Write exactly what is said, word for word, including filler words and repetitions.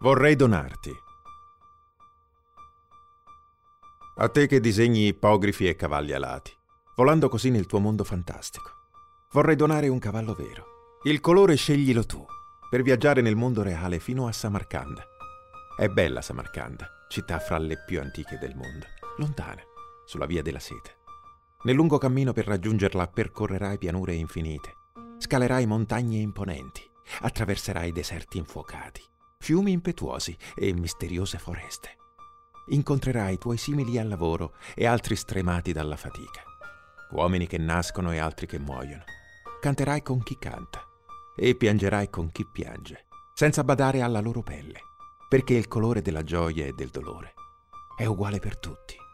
Vorrei donarti. A te che disegni ippogrifi e cavalli alati, volando così nel tuo mondo fantastico. Vorrei donare un cavallo vero. Il colore sceglilo tu, per viaggiare nel mondo reale fino a Samarcanda. È bella Samarcanda, città fra le più antiche del mondo, lontana, sulla via della sete. Nel lungo cammino per raggiungerla percorrerai pianure infinite, scalerai montagne imponenti, attraverserai deserti infuocati, fiumi impetuosi e misteriose foreste. Incontrerai tuoi simili al lavoro e altri stremati dalla fatica, uomini che nascono e altri che muoiono. Canterai con chi canta e piangerai con chi piange, senza badare alla loro pelle, perché il colore della gioia e del dolore è uguale per tutti.